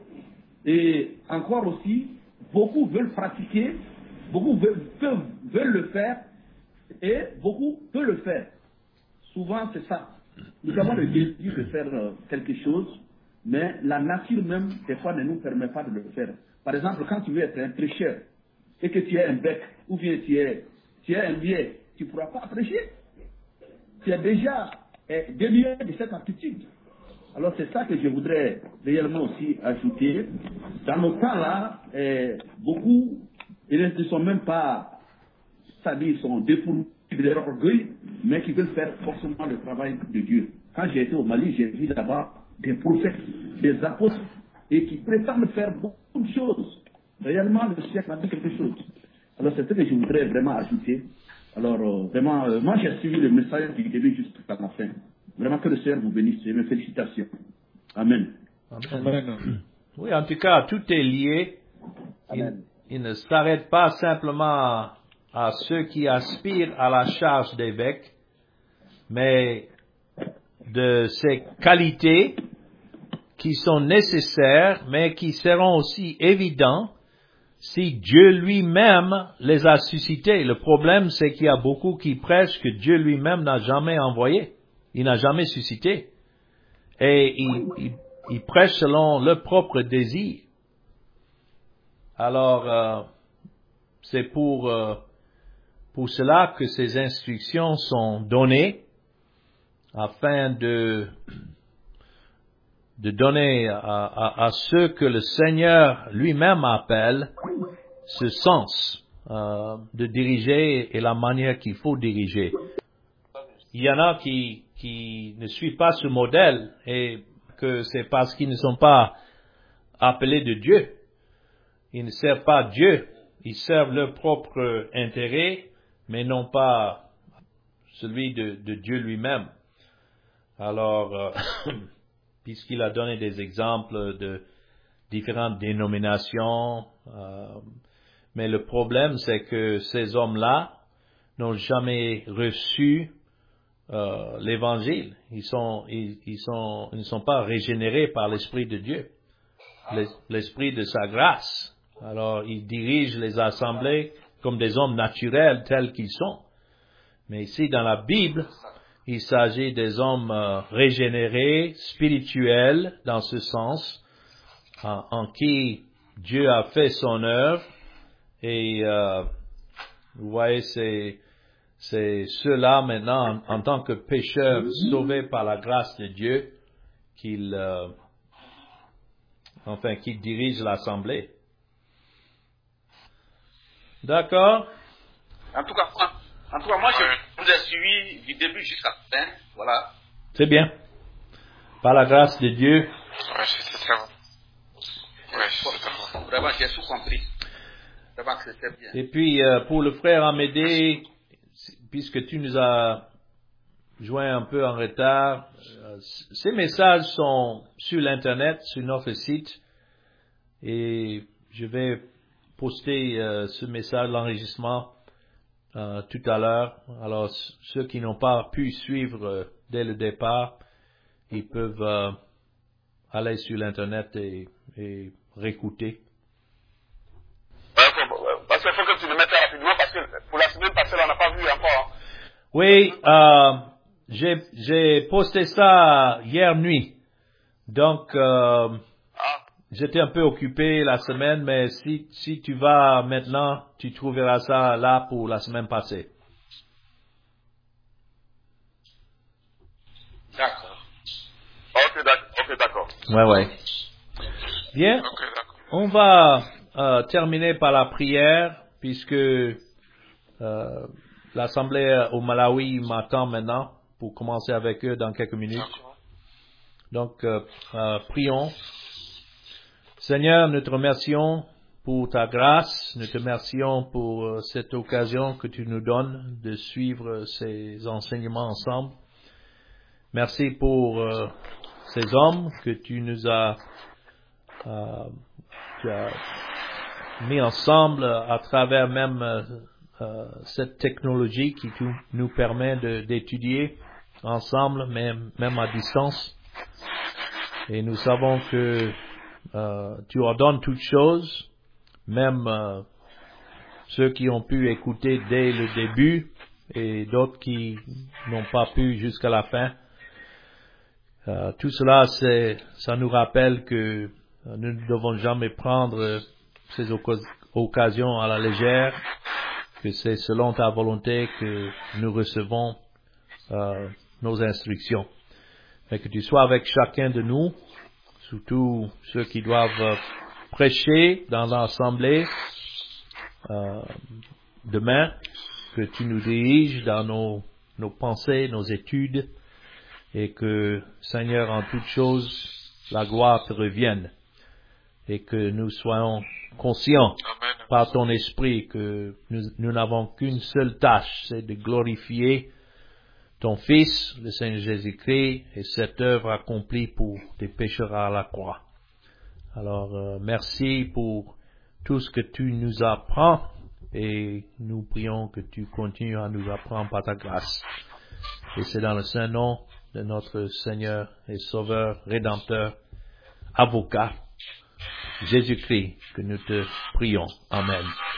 Et encore aussi, beaucoup veulent pratiquer, beaucoup veulent, peuvent, veulent le faire, et beaucoup peuvent le faire. Souvent, c'est ça. Nous avons le désir de faire euh, quelque chose, mais la nature même, des fois, ne nous permet pas de le faire. Par exemple, quand tu veux être un prêcheur, et que tu es un bec, ou bien tu es, tu es un biais, tu ne pourras pas prêcher. Tu es déjà eh, dénué de cette aptitude. Alors c'est ça que je voudrais réellement aussi ajouter. Dans nos temps-là, eh, beaucoup, ils ne sont même pas, c'est-à-dire ils sont dépourvus de leur orgueil, mais qui veulent faire forcément le travail de Dieu. Quand j'ai été au Mali, j'ai vu là-bas des prophètes, des apôtres, et qui prétendent faire beaucoup de choses. Réellement, le siècle a dit quelque chose. Alors c'est ce que je voudrais vraiment ajouter. Alors euh, vraiment, euh, moi j'ai suivi le message du début jusqu'à la fin. Vraiment que le Seigneur vous bénisse et mes félicitations. Amen. Amen. Oui, en tout cas, tout est lié. Il, il ne s'arrête pas simplement à, à ceux qui aspirent à la charge d'évêque, mais de ces qualités qui sont nécessaires, mais qui seront aussi évidentes si Dieu lui-même les a suscités. Le problème, c'est qu'il y a beaucoup qui prêchent que Dieu lui-même n'a jamais envoyé. Il n'a jamais suscité. Et il, il, ils prêchent selon leur propre désir. Alors, euh, c'est pour, euh, pour cela que ces instructions sont données, afin de, de donner à, à, à ceux que le Seigneur lui-même appelle ce sens euh, de diriger et la manière qu'il faut diriger. Il y en a qui, qui ne suivent pas ce modèle et que c'est parce qu'ils ne sont pas appelés de Dieu. Ils ne servent pas Dieu. Ils servent leur propre intérêt, mais non pas celui de, de Dieu lui-même. Alors, euh, puisqu'il a donné des exemples de différentes dénominations, euh, mais le problème, c'est que ces hommes-là n'ont jamais reçu euh, l'Évangile. Ils sont, ils, ils sont, ils ne sont pas régénérés par l'Esprit de Dieu, l'Esprit de sa grâce. Alors, ils dirigent les assemblées comme des hommes naturels tels qu'ils sont. Mais ici, dans la Bible, il s'agit des hommes euh, régénérés, spirituels, dans ce sens, en, en qui Dieu a fait son œuvre. Et euh, vous voyez, c'est, c'est ceux-là maintenant, en, en tant que pécheurs sauvés par la grâce de Dieu, qu'ils, euh, enfin, qu'ils dirigent l'assemblée. D'accord? En tout cas, en tout cas, moi, je vous ai suivi du début jusqu'à la fin. Voilà. C'est bien. Par la grâce de Dieu. Ouais, c'était très bon. Ouais, c'était très bon. Vraiment, j'ai tout compris. Vraiment que c'était bien. Et puis, euh, pour le frère Amédée, puisque tu nous as joint un peu en retard, euh, ces messages sont sur l'Internet, sur notre site, et je vais poster euh, ce message, l'enregistrement, euh, tout à l'heure. Alors, ceux qui n'ont pas pu suivre euh, dès le départ, ils peuvent euh, aller sur l'Internet et, et réécouter. Parce qu'il faut que tu le mettes rapidement, parce que pour la semaine passée, on n'a pas vu encore. Oui, euh, j'ai, j'ai posté ça hier nuit. Donc, euh, Ah. j'étais un peu occupé la semaine, mais si, si tu vas maintenant, tu trouveras ça là pour la semaine passée. D'accord. Ok, d'accord. Okay, d'accord. Ouais, ouais. Bien. Ok, d'accord. On va euh, terminer par la prière, puisque euh, l'Assemblée au Malawi m'attend maintenant pour commencer avec eux dans quelques minutes. D'accord. Donc, euh, euh, prions. Seigneur, nous te remercions pour ta grâce, nous te remercions pour euh, cette occasion que tu nous donnes de suivre ces enseignements ensemble. Merci pour euh, ces hommes que tu nous as, euh, tu as mis ensemble à travers même euh, euh, cette technologie qui tu, nous permet de, d'étudier ensemble, même, même à distance. Et nous savons que euh, tu ordonnes toutes choses, même euh, ceux qui ont pu écouter dès le début et d'autres qui n'ont pas pu jusqu'à la fin. Euh, tout cela, c'est, ça nous rappelle que euh, nous ne devons jamais prendre ces oc- occasions à la légère, que c'est selon ta volonté que nous recevons euh, nos instructions. Et que tu sois avec chacun de nous, surtout ceux qui doivent euh, prêcher dans l'assemblée euh, demain, que tu nous diriges dans nos, nos pensées, nos études, et que, Seigneur, en toutes choses, la gloire te revienne, et que nous soyons conscients Amen. par ton esprit que nous, nous n'avons qu'une seule tâche, c'est de glorifier ton Fils, le Seigneur Jésus-Christ, et cette œuvre accomplie pour tes pécheurs à la croix. Alors, euh, merci pour tout ce que tu nous apprends, et nous prions que tu continues à nous apprendre par ta grâce. Et c'est dans le saint nom de notre Seigneur et Sauveur, Rédempteur, Avocat, Jésus-Christ, que nous te prions. Amen.